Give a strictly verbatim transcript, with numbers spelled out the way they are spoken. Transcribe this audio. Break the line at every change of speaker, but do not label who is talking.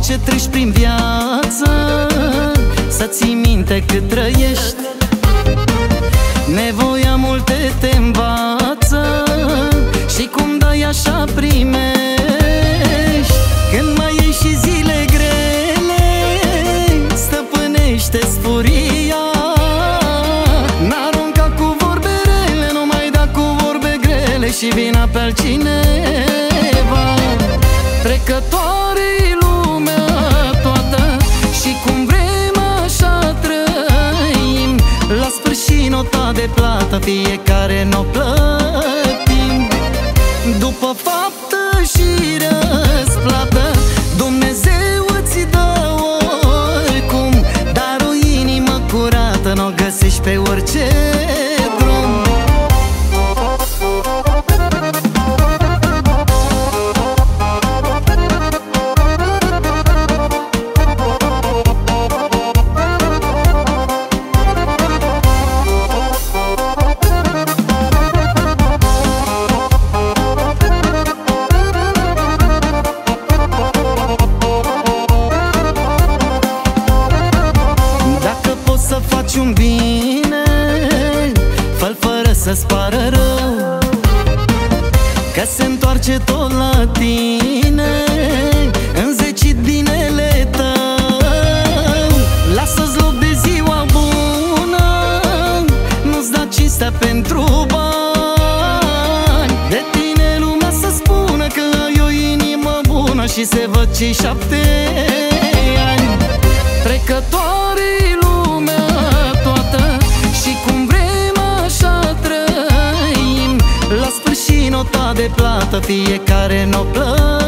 ce treci prin viață, să ții minte cât trăiești. Nevoia multe te învață și cum dai așa primești. Când mai iei și zile grele, stăpânește-ți furia. N-arunca cu vorbe rele, nu mai da cu vorbe grele și vina pe altcineva. Trecătoare-i lumea toată și cum vrem așa trăim. La sfârșit nota de plată fiecare n-o plătim. După faptă și răsplată Dumnezeu îți dă oricum, dar o inimă curată n-o găsești pe orice drum. Faci un bine, fă-l fără să-ți pară rău, că se întoarce tot la tine, înzecit binele tău. Lasă-ți loc de ziua bună, nu-ți da cinstea pentru bani. De tine lumea să spună că ai o inimă bună și se văd cei șapte ani. Trecătoare-i lumea toată și cum vrem așa trăim. La sfârșit nota de plată fiecare n-o plătim.